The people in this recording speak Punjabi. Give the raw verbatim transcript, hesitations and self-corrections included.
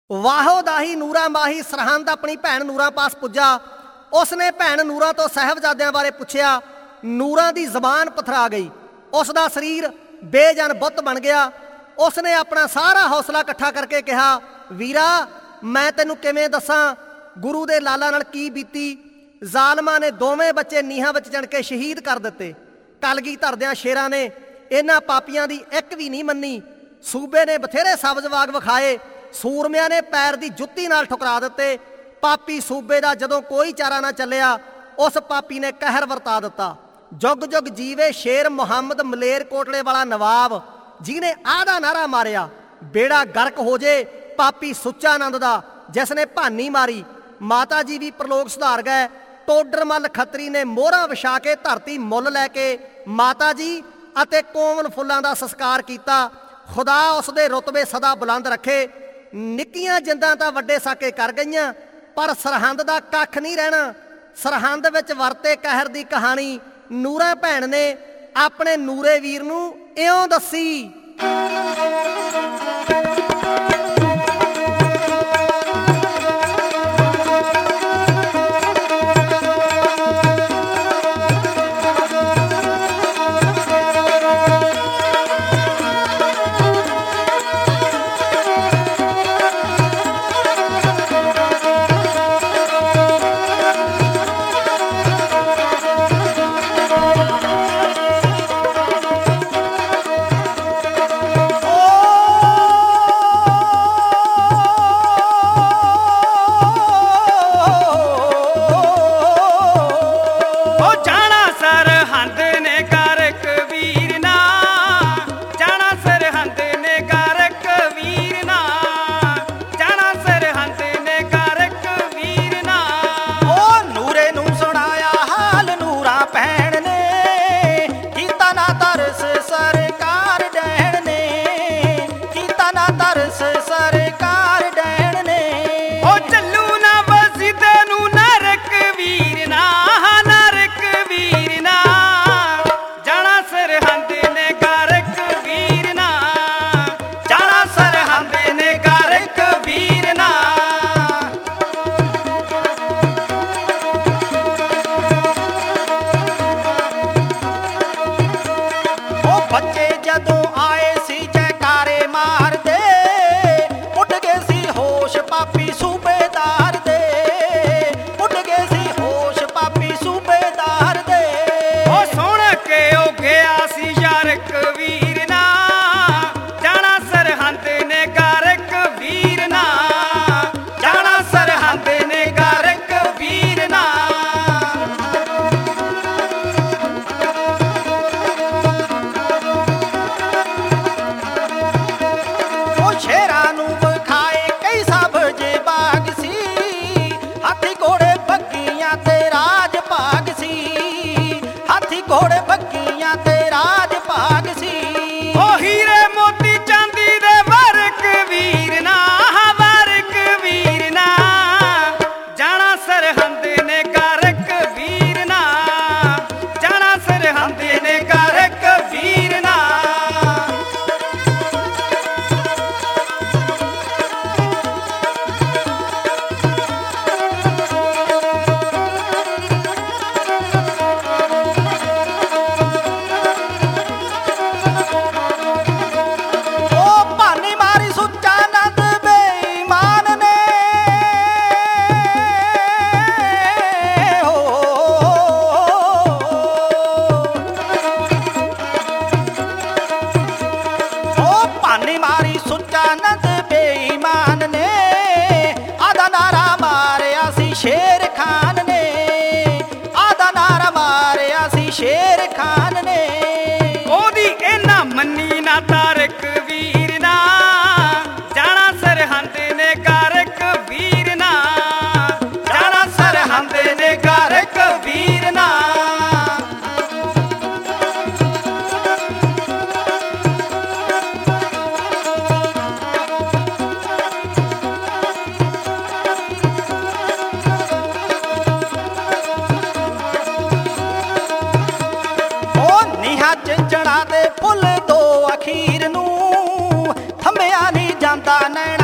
ਵਾਹੋ ਦਾਹੀ ਨੂਰਾ ਮਾਹੀ ਸਰਹੰਦ ਆਪਣੀ ਭੈਣ ਨੂਰਾਂ ਪਾਸ ਪੁੱਜਾ। ਉਸਨੇ ਭੈਣ ਨੂਰਾਂ ਤੋਂ ਸਾਹਿਬਜ਼ਾਦਿਆਂ ਬਾਰੇ ਪੁੱਛਿਆ। ਨੂਰਾਂ ਦੀ ਜ਼ਬਾਨ ਪਥਰਾ ਗਈ, ਉਸ ਦਾ ਸਰੀਰ ਬੇਜਨ ਬੁੱਤ ਬਣ ਗਿਆ। ਉਸਨੇ ਆਪਣਾ ਸਾਰਾ ਹੌਸਲਾ ਇਕੱਠਾ ਕਰਕੇ ਕਿਹਾ, ਵੀਰਾ ਮੈਂ ਤੈਨੂੰ ਕਿਵੇਂ ਦੱਸਾਂ ਗੁਰੂ ਦੇ ਲਾਲਾ ਨਾਲ ਕੀ ਬੀਤੀ। ਜ਼ਾਲਮਾਂ ਨੇ ਦੋਵੇਂ ਬੱਚੇ ਨੀਹਾਂ ਵਿੱਚ ਚਿਣ ਕੇ ਸ਼ਹੀਦ ਕਰ ਦਿੱਤੇ। ਕਲਗੀਧਰ ਦਿਆਂ ਸ਼ੇਰਾਂ ਨੇ ਇਹਨਾਂ ਪਾਪੀਆਂ ਦੀ ਇੱਕ ਵੀ ਨਹੀਂ ਮੰਨੀ। ਸੂਬੇ ਨੇ ਬਥੇਰੇ ਸਬਜ਼ ਬਾਗ ਵਿਖਾਏ, ਸੂਰਮਿਆਂ ਨੇ ਪੈਰ ਦੀ ਜੁੱਤੀ ਨਾਲ ਠੁਕਰਾ ਦਿੱਤੇ। ਪਾਪੀ ਸੂਬੇ ਦਾ ਜਦੋਂ ਕੋਈ ਚਾਰਾ ਨਾ ਚੱਲਿਆ, ਉਸ ਪਾਪੀ ਨੇ ਕਹਿਰ ਵਰਤਾ ਦਿੱਤਾ। ਜੁਗ ਜੁਗ ਜੀਵੇ ਸ਼ੇਰ ਮੁਹੰਮਦ ਮਲੇਰਕੋਟਲੇ ਵਾਲਾ ਨਵਾਬ, ਜਿਹਨੇ ਆਹ ਨਾਰਾ ਮਾਰਿਆ, ਬੇੜਾ ਗਰਕ ਹੋ ਜੇ ਪਾਪੀ ਸੁੱਚਾ ਆਨੰਦ ਦਾ, ਜਿਸ ਨੇ ਭਾਨੀ ਮਾਰੀ। ਮਾਤਾ ਜੀ ਵੀ ਪ੍ਰਲੋਕ ਸੁਧਾਰ ਗਏ। ਟੋਡਰਮੱਲ ਖੱਤਰੀ ਨੇ ਮੋਹਰਾਂ ਵਿਛਾ ਕੇ ਧਰਤੀ ਮੁੱਲ ਲੈ ਕੇ ਮਾਤਾ ਜੀ ਅਤੇ ਕੋਮਲ ਫੁੱਲਾਂ ਦਾ ਸੰਸਕਾਰ ਕੀਤਾ। ਖੁਦਾ ਉਸਦੇ ਰੁਤਬੇ ਸਦਾ ਬੁਲੰਦ ਰੱਖੇ। ਨਿੱਕੀਆਂ ਜਿੰਦਾਂ ਤਾਂ ਵੱਡੇ ਸਾਕੇ ਕਰ ਗਈਆਂ, ਪਰ ਸਰਹੰਦ ਦਾ ਕੱਖ ਨਹੀਂ ਰਹਿਣਾ। ਸਰਹੰਦ ਵਿੱਚ ਵਰਤੇ ਕਹਿਰ ਦੀ ਕਹਾਣੀ ਨੂਰਾਂ ਭੈਣ ਨੇ ਆਪਣੇ ਨੂਰੇ ਵੀਰ ਨੂੰ ਇਉਂ ਦੱਸੀ। ਘੋੜੇ ਬੱਕੀਆਂ ਤੇ ਰਾਜ ਭਾਗ ਸੀ। ਉਹ ਹੀਰੇ ਮੋਤੀ ਚਾਂਦੀ ਦੇ ਵਰਕ ਵੀਰ ਨਾ, ਵਰਕ ਵੀਰ ਨਾ, ਜਾਣਾ ਸਰਹੰਦ ਨੇ ਗਰਕ ਵੀਰ ਨਾ, ਜਾਣਾ ਸਰਹੰਦ ਨੇ ਗਰਕ ਵੀਰ ਨਾ। ਸੁੱਚਾਨੰਦ ਬੇਈਮਾਨ ਨੇ ਆਦਾ ਨਾਰਾ ਮਾਰਿਆ ਸੀ ਸ਼ੇਰ ਖਾਨ ਨੇ, ਆਦਾ ਨਾਰਾ ਮਾਰਿਆ ਸੀ ਸ਼ੇਰ ਖਾਨ ਨੇ। ਉਹਦੀ ਇਹਨਾਂ ਮੰਨੀ ਨਾ ਤਾਰਕ ਵੀਰ ਨਾ, ਜਾਣਾ ਸਰਹੰਦ ਨੇ ਗਰਕ ਵੀਰ ਨਾ, ਜਾਣਾ ਸਰਹੰਦ ਨੇ ਗਰਕ ਵੀਰ ਨਾ। ਚੜਾ ਦੇ ਫੁੱਲ ਦੋ ਅਖੀਰ ਨੂੰ, ਥੰਮਿਆ ਨਹੀਂ ਜਾਂਦਾ ਨੈਣਾ